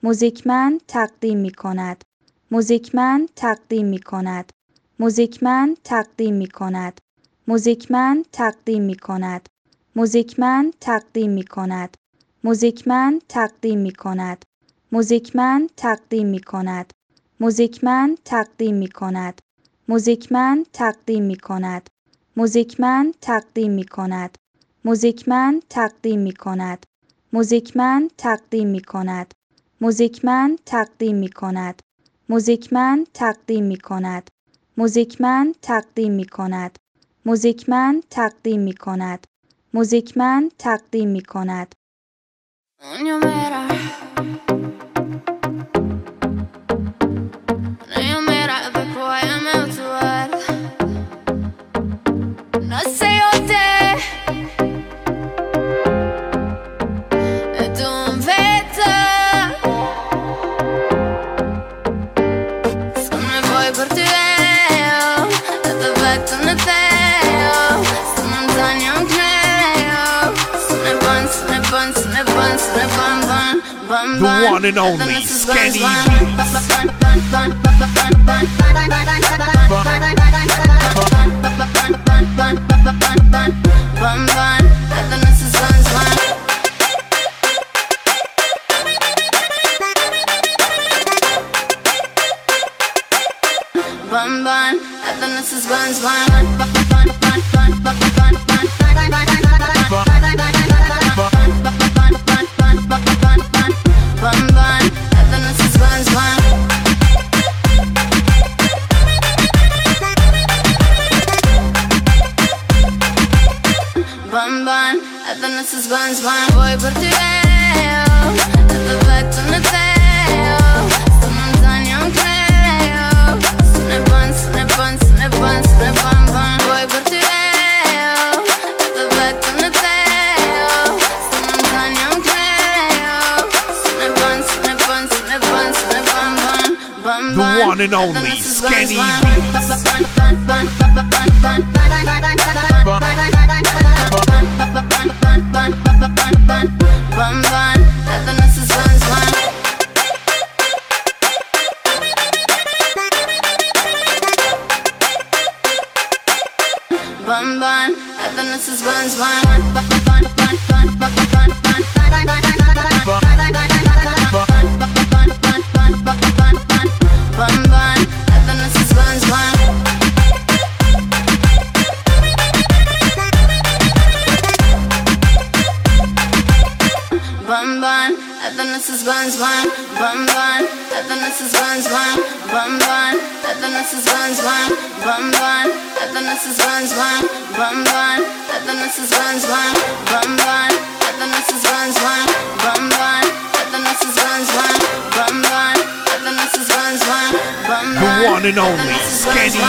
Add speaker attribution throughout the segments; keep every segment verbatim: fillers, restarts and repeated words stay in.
Speaker 1: موزیکمند تقدیم می کند. موزیکمند تقدیم می کند. موزیکمند تقدیم می کند. موزیکمند تقدیم می کند. موزیکمند تقدیم می کند. موزیکمند تقدیم می کند. موزیکمند تقدیم می کند. موزیکمند تقدیم می کند. موزیکمند تقدیم می کند. موزیکمند تقدیم می کند. موزیکمند تقدیم می کند. موزیکمند تقدیم می کند. موزیکمند تقدیم می کند. موزیکمند تقدیم می کند. موزیکمند تقدیم می کند. موزیکمند تقدیم می کند. موزیکمند تقدیم می کند.
Speaker 2: The one and only Skenny
Speaker 3: Bun bun, this is buns bun. Bun bun, this is buns bun. Bun bun, this is buns bun. Voy por ti veo, te bato en el teo. Esta montaña un creo. Snip bun, snip bun, snip bun, snip bun bun. Voy por ti veo, te bato en el teo. Esta montaña un creo. Snip bun, snip bun, snip bun, snip bun bun. Bun bun,
Speaker 2: the one and only Skenny
Speaker 3: Bun bun, this is buns bun. Bun bun, this is buns bun. Bun bun, this is buns bun. Bun bun, this is buns bun. Bun bun, this is buns bun. Bun bun, this is buns bun. Bun bun, this is buns bun. Bun bun, this is buns bun. Bun bun, this is buns bun. Bun bun, this is buns bun. Bun bun, this is buns bun. Bun bun,
Speaker 2: the one and only Skenny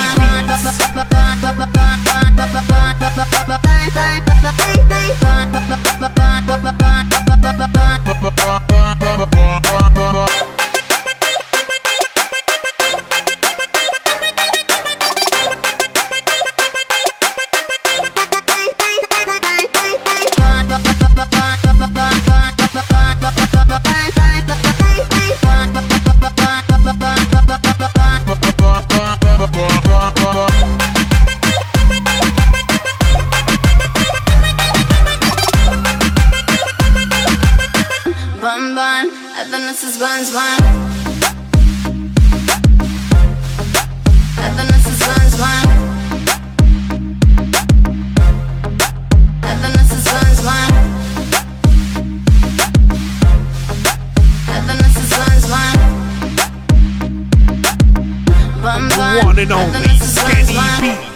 Speaker 3: Bun bun, this is buns bun. This is buns bun. This is buns bun. This is buns bun. Bun bun,
Speaker 2: the one and only
Speaker 3: this is buns
Speaker 2: Skenny
Speaker 3: bun.
Speaker 2: Beats.